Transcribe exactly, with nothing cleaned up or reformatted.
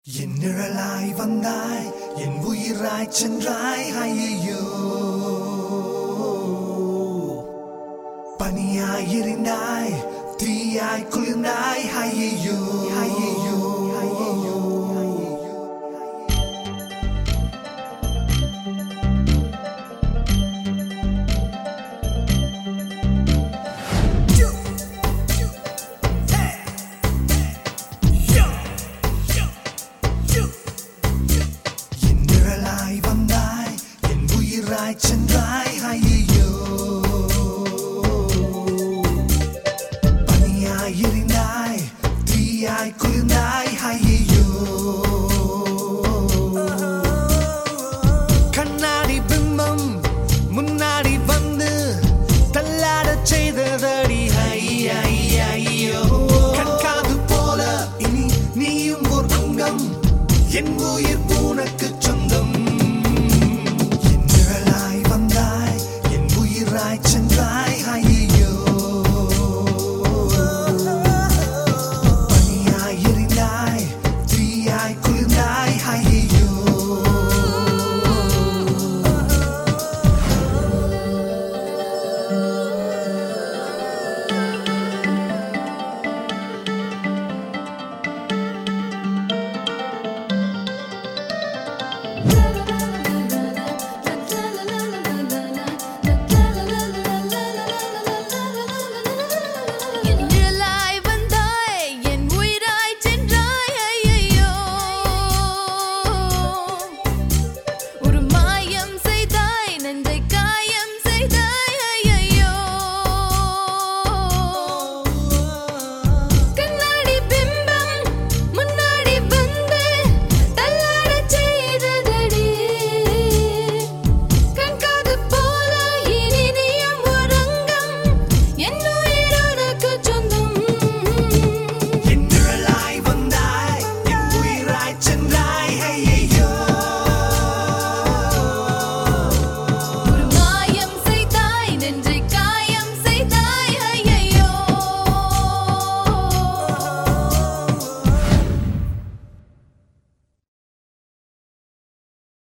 என் நிழலாய் வந்தாய், என் உயிராய் சென்றாய். ஐயையோ, பனியாய் எரிந்தாய், தீயாய் குளிர்ந்தாய். ஐயையோ, ஐயையோ, ஐயையோ. சென்றாய். ஐயையோ, பனியாய் எரிந்தாய், தீயாய் குளிர்ந்தாய். ஐயையோ, கண்ணாடி பிம்பம் முன்னாடி வந்து தள்ளாடச் செய்ததடி. ஐயையோ, கண்காது போல இனி நீயும் ஒரு குங்கம், என் உயிர் பூனக்கு